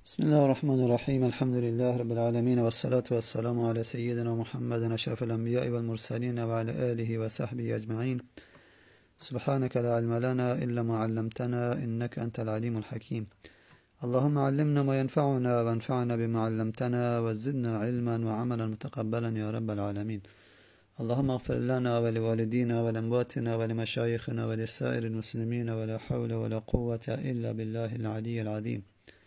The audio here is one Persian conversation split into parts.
بسم الله الرحمن الرحيم الحمد لله رب العالمين والصلاة والسلام على سيدنا محمد أشرف الأنبياء والمرسلين وعلى آله وصحبه أجمعين. سبحانك لا علم لنا إلا ما علمتنا إنك أنت العليم الحكيم. اللهم علمنا ما ينفعنا وانفعنا بما علمتنا وزدنا علما وعملا متقبلا يا رب العالمين. اللهم اغفر لنا ولوالدينا ولأمواتنا ولمشايخنا ولسائر المسلمين ولا حول ولا قوة إلا بالله العلي العظيم.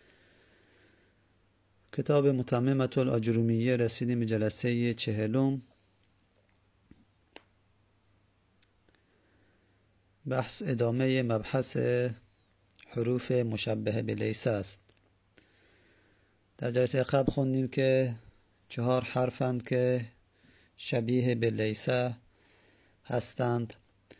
کتاب متممة الاجرومیه رسیدیم به جلسه 40. بحث ادامه مبحث حروف مشبه به لیس است. در جلسه قبل خوندیم که 4 حرفند که شبیه به لیس هستند،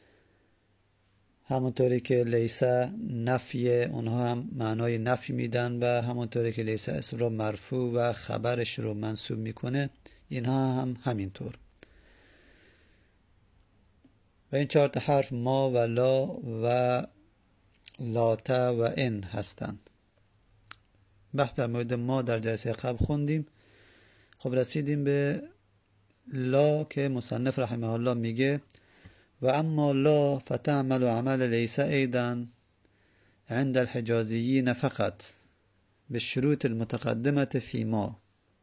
همونطوری که لیس نفی اونها هم معنای نفی میدن و همونطوری که لیس اسم رو مرفوع و خبرش رو منصوب میکنه، اینها هم همینطور. و این 4 حرف ما و لا و لات و ان هستند. بحث در مورد ما در جلسه قبل خوندیم. خب رسیدیم به لا که مصنف رحمه الله میگه و اما لا فتعمل عمل لیس ایضا عند الحجازیین فقط بالشروط المتقدمة في ما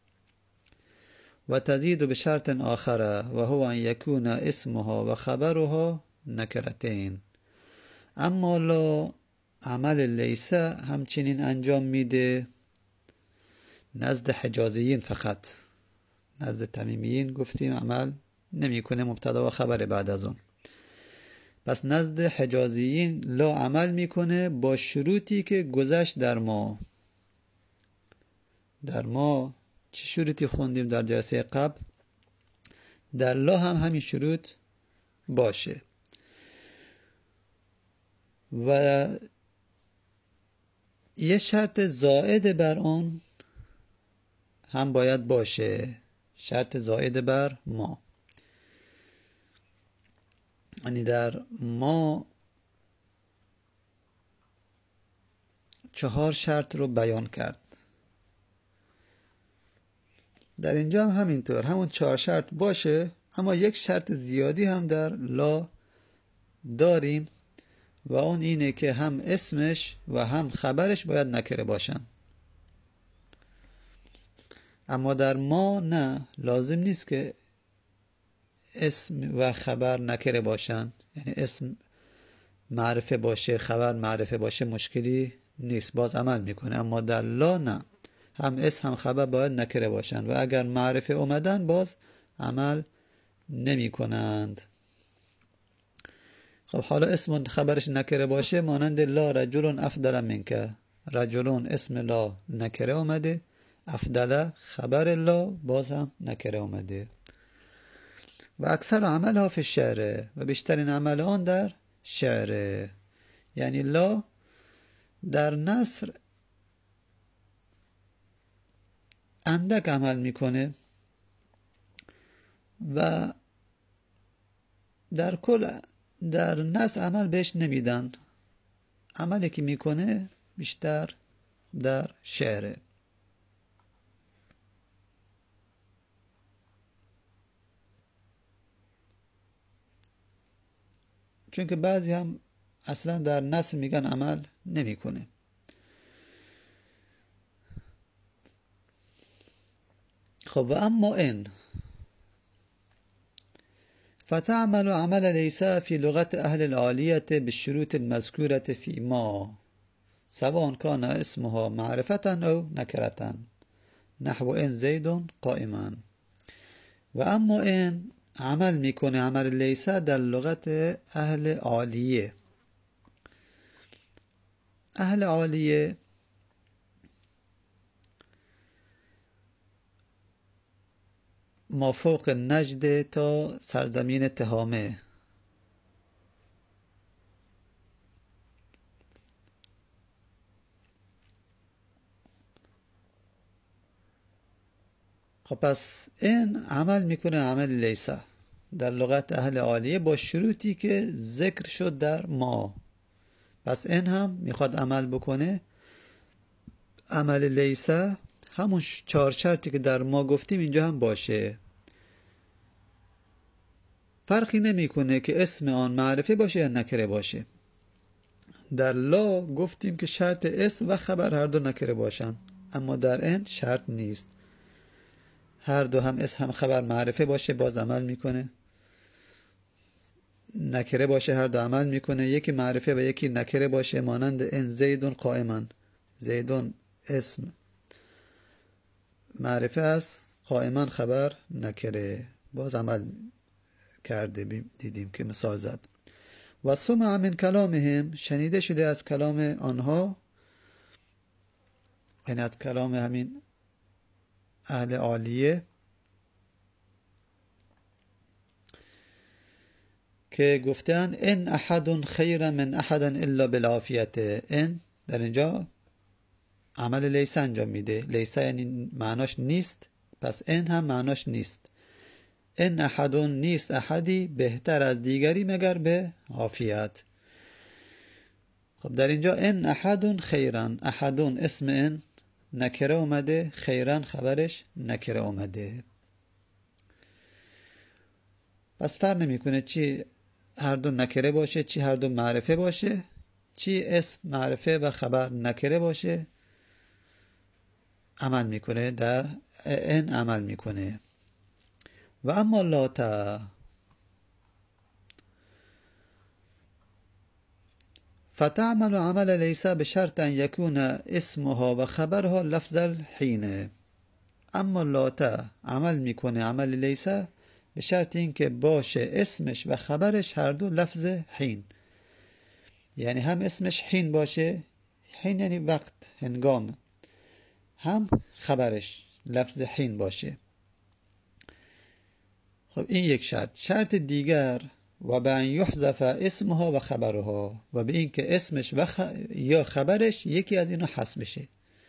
و تزيد بشرط آخر و هو ان يكون اسمها و خبرها نکرتین. اما لا عمل لیس همچنین انجام میده نزد حجازیین فقط. نزد تمیمیین گفتیم عمل نمیکنه، مبتدا و خبر بعد از اون. پس نزد حجازیین لا عمل میکنه با شروطی که گذشت در ما. در ما چه شروطی خوندیم در جلسه قبل؟ در لا هم همین شروط باشه و یه شرط زائد بر آن هم باید باشه، شرط زائد بر ما. یعنی در ما 4 شرط رو بیان کرد. در اینجا هم همینطور همون 4 شرط باشه، اما یک شرط زیادی هم در لا داریم و اون اینه که هم اسمش و هم خبرش باید نکره باشن. اما در ما نه، لازم نیست که اسم و خبر نکره باشن. یعنی اسم معرفه باشه خبر معرفه باشه مشکلی نیست، باز عمل میکنه. اما در لا نه، هم اسم هم خبر باید نکره باشن و اگر معرفه اومدن باز عمل نمی کنند. خب حالا اسم خبرش نکره باشه، مانند لا رجل افضل منک. رجلون اسم لا نکره اومده، افضل خبر لا باز هم نکره اومده. و اکثر عملها فی الشعر و بیشترین عمل آن در شعر. یعنی لا در نثر اندک عمل میکنه و در کل در نثر عمل بهش نمیدن. عملی که میکنه بیشتر در شعره. چون که بعضی هم اصلا در نثر میگن عمل نمیکنه. خب و اما ان فتعمل عمل لیس فی لغت اهل العالیة بالشروط المذکورة فی ما سواء کان اسمها معرفة او نکرة نحو ان زید قائما. و اما ان عمل میکنه عمل لیس در لغت اهل عالیه. اهل عالیه ما فوق نجد تا سرزمین تهامه. خب پس این عمل میکنه عمل لیس در لغت اهل عالیه با شروطی که ذکر شد در ما. پس این هم میخواد عمل بکنه عمل لیسه همون 4 شرطی که در ما گفتیم اینجا هم باشه. فرقی نمیکنه که اسم آن معرفه باشه یا نکره باشه. در لا گفتیم که شرط اسم و خبر هر دو نکره باشن، اما در ان شرط نیست. هر دو هم اسم هم خبر معرفه باشه باز عمل میکنه، نکره باشه هر دو عمل میکنه. یکی معرفه و یکی نکره باشه، مانند ان زیدون قائما. زیدون اسم معرفه است، قائما خبر نکره، باز عمل کرده. دیدیم که مثال زد. و سمع من کلامهم، شنیده شده از کلام آنها، یعنی از کلام همین اهل عالیه، که گفتن ان احد خیر من احد الا بالعافیه. ان در اینجا عمل لیسه انجام میده. لیسه یعنی معناش نیست، پس ان هم معناش نیست. ان احد نیست احدی بهتر از دیگری مگر به عافیت. خب در اینجا ان احد خیرن، احد اسم ان نکره اومده، خیرن خبرش نکره اومده. پس فرق نمیکنه چی هر دو نکره باشه چی هر دو معرفه باشه، چی اسم معرفه و خبر نکره باشه عمل میکنه، در ان عمل میکنه. و اما لاتا فتعمل عمل لیس بشرط ان یکون اسمها و خبرها لفظ الحین. اما لاتا عمل میکنه عمل لیس به شرط این که باشه اسمش و خبرش هر دو لفظ حین، یعنی هم اسمش حین باشه، حین یعنی وقت، هنگام، هم خبرش لفظ حین باشه. خب این یک شرط. شرط دیگر و به ان یحذف اسمها و خبرها، و به این که اسمش و یا خبرش یکی از اینا حذف بشه،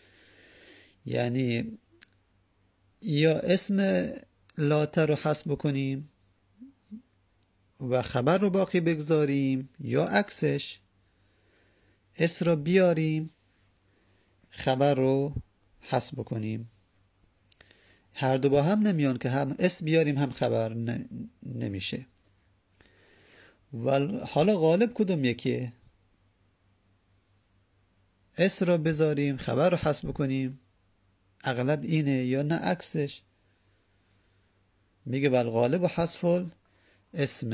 یعنی یا اسم لاته رو حذف بکنیم و خبر رو باقی بگذاریم، یا عکسش اسم رو بیاریم خبر رو حذف بکنیم. هر دو با هم نمیان که هم اسم بیاریم هم خبر نمیشه. و حالا غالب کدوم یکیه؟ اسم رو بذاریم خبر رو حذف بکنیم، اغلب اینه، یا نه عکسش؟ میگه ول غالب و حذف اسم،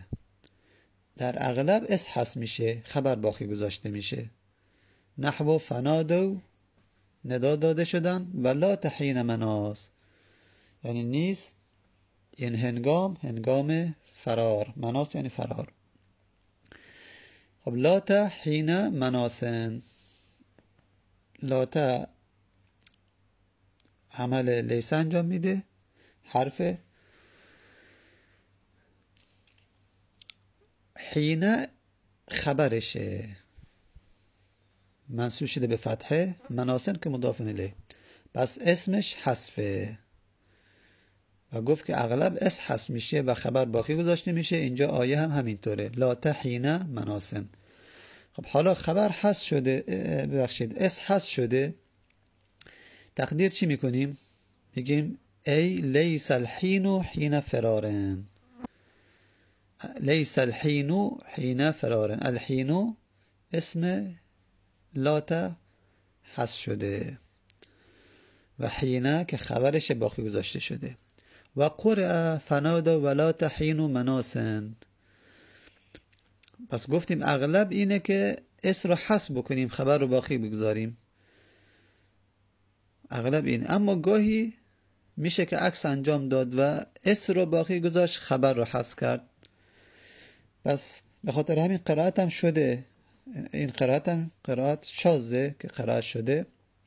در اغلب اسم حذف میشه خبر باقی گذاشته میشه. نحو فنادو ندا داده شدن و لا تحین مناس، یعنی نیست این هنگام فرار، مناس یعنی فرار. خب لا تحین مناسن، لا عمل لیس انجام میده، حرف حین خبرشه، منصوب شده به فتحه، مناسن که مضاف الیه، پس اسمش حذفه. و گفت که اغلب اسم حذف میشه و خبر باقی گذاشته میشه. اینجا آیه هم همینطوره، لا تحین مناسن. خب حالا خبر حذف شده، ببخشید اسم حذف شده، تقدیر چی میکنیم؟ میگیم ای لیس الحین حین فرارن، لیس الحین حین فرارن. الحین اسم لاتا حذف شده و حینه که خبرش باقی گذاشته شده. و قرأ فنادا ولا تحین مناسن. پس گفتیم اغلب اینه که اسم رو حذف بکنیم خبر رو باقی بگذاریم، اغلب این. اما گاهی میشه که عکس انجام داد و اسم رو باقی گذاشت خبر رو حذف کرد. پس به خاطر همین قرائت هم شده، این قرائت هم قرائت شاذه که قرائت شده.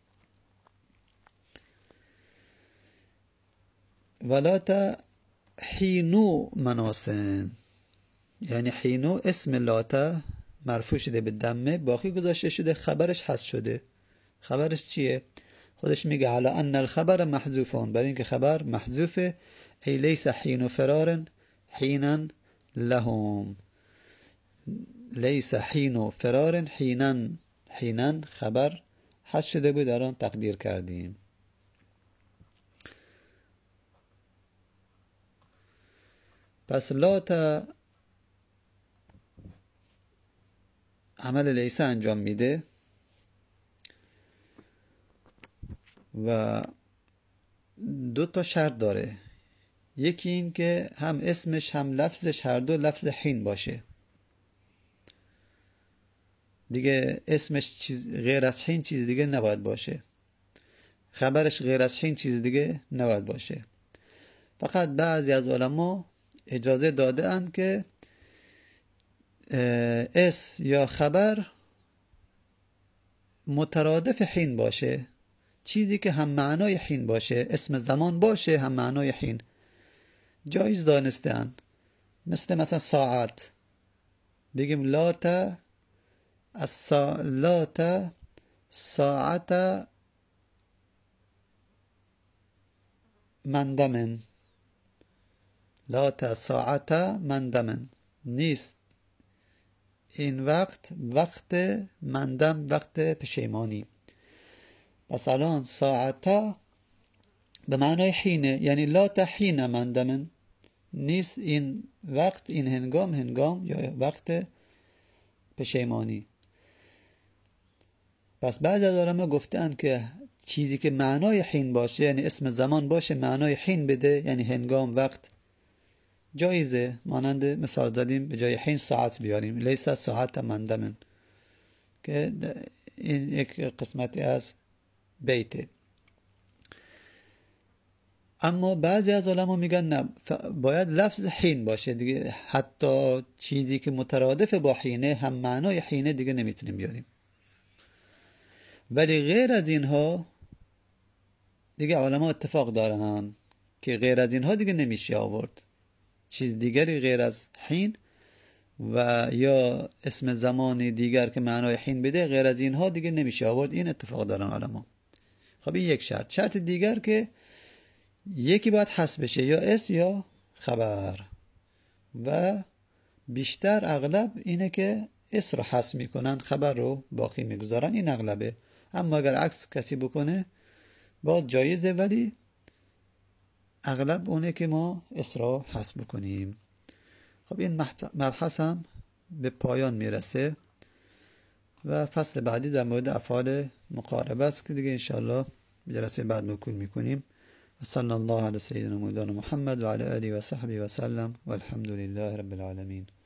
ولا تحینو مناسن، یعنی حینو اسم لاتا مرفوع شده به دمه، باقی گذاشته شده، خبرش حذف شده. خبرش چیه؟ خودش میگه علی ان الخبر محذوفون، برای اینکه خبر محذوفه. ای لیس حین فرار حینا لهم، لیس حین فرار حینا، حینا خبر حذف شده بود در آن تقدیر کردیم. پس لات عمل لیسه انجام میده و 2 تا شرط داره. یکی این که هم اسمش هم لفظش هر دو لفظ حین باشه. دیگه اسمش چیز غیر از حین چیز دیگه نباید باشه، خبرش غیر از حین چیز دیگه نباید باشه. فقط بعضی از علما اجازه داده اند که اس یا خبر مترادف حین باشه، چیزی که هم معنای حین باشه، اسم زمان باشه هم معنای حین، جایز دانستن. مثلا ساعت، بگیم لات ساعت مندمن، لات ساعت مندمن، نیست این وقت مندم، وقت پشیمانی. پس الان ساعتا به معنای حینه، یعنی لات حین مندمن، نیست این وقت، این هنگام یا وقت پشیمانی. پس بعد از علما گفتن که چیزی که معنای حین باشه، یعنی اسم زمان باشه معنای حین بده، یعنی هنگام، وقت، جایزه. مانند مثال زدیم به جای حین ساعت بیاریم، لیس ساعت مندمن، که این یک قسمتی از بیته. اما بعضی از علما میگن نه، باید لفظ حین باشه دیگه، حتی چیزی که مترادف با حینه هم معنای حینه دیگه نمیتونیم بیاریم. ولی غیر از اینها دیگه علما اتفاق دارن که غیر از اینها دیگه نمیشه آورد، چیز دیگری غیر از حین و یا اسم زمانی دیگر که معنای حین بده، غیر از اینها دیگه نمیشه آورد. این اتفاق دارن علما. خب این یک شرط. شرط دیگر که یکی باید حذف بشه، یا اس یا خبر، و بیشتر اغلب اینه که اس رو حذف میکنن، خبر رو باقی میگذارن، این اغلبه. اما اگر عکس کسی بکنه باز جایزه، ولی اغلب اونه که ما اس رو حذف بکنیم. خب این مبحث هم به پایان میرسه و فصل بعدی در مورد افعال مقاربه است که دیگه انشاءالله جلسه بعد مکمل میکنیم. صلی الله علی سیدنا مولانا محمد و علی آله و صحبه و سلم و الحمد لله رب العالمین.